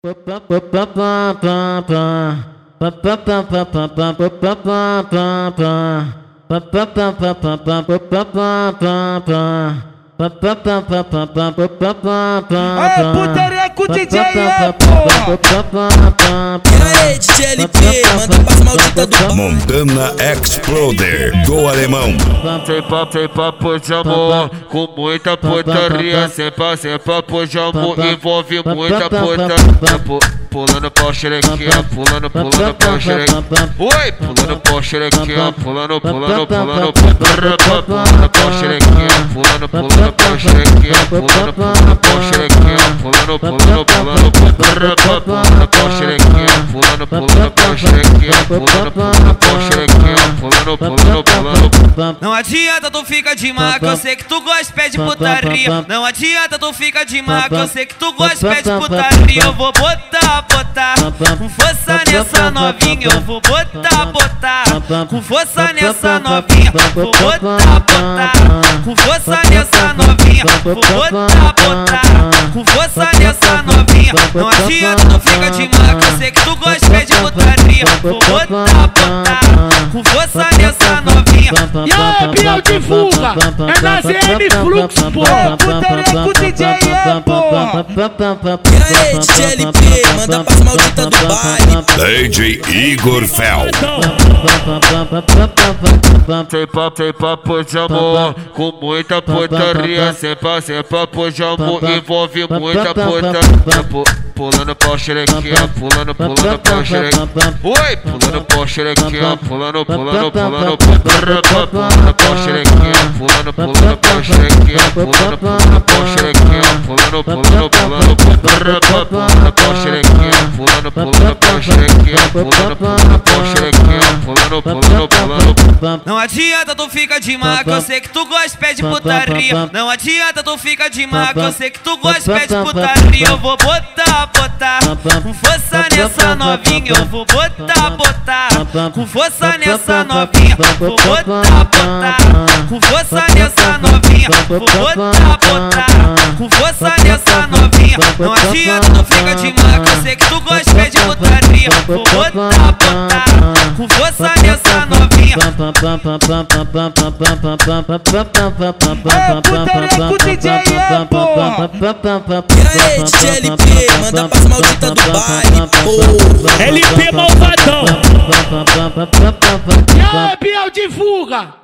Aê, putaria com o DJ, pô! E aí, DJ LP, manda pras malditas do Montana Exploder do Alemão. Sem papo de amor, com muita putaria. Sem papo de amor, envolve muita putaria. Pulando pau xerequinha, pulando pau xerequinha. Oi, pulando pau xerequinha, pulando pau xerequinha, pulando pau xerequinha, pulando pau xerequinha, pulando pau xerequinha, pulando pau xerequinha, pulando pau xerequinha, pulando. Não adianta tu fica de maca, eu sei que tu gosta pede putaria. Não adianta tu fica de maca, eu sei que tu gosta pede putaria. Eu vou botar com força nessa novinha, eu vou botar com força nessa novinha, vou botar com força nessa novinha, vou botar com força nessa novinha. Não adianta tu fica de maca, eu sei que tu gosta pede putaria. Vou botar com força nessa novinha. E aí, Biel de Fuga, é na ZM Fluxo, pô. Putaria com o DJ, pô. E aí, DJ LP, manda pras malditas do baile. DJ Igor Fel. Sem papo de amor, com muita putaria. Sem papo de amor, envolve muita putaria. Pulando pau xerequinha, pulando pau xerequinha. Oi, pulando pau xerequinha, pulando pau xerequinha, pulando pau xerequinha, pulando pau xerequinha, pulando pau xerequinha, pulando pau xerequinha, pulando pau xerequinha, pulando. Não adianta tu fica de maca, eu sei que tu gosta pede putaria. Não adianta tu fica de maca, eu sei que tu gosta pede putaria. Eu vou botar com força nessa novinha, eu vou botar com força nessa novinha, vou botar com força nessa novinha, vou botar com força nessa novinha. Não adianta tu fica de maca, eu sei que tu gosta pede putaria. Vou botar com força nessa novinha. Aê, putaria com o DJ, pô. E aí, DJ LP, manda pras malditas do baile, pô. LP malvadão. E aí, Biel de Fuga.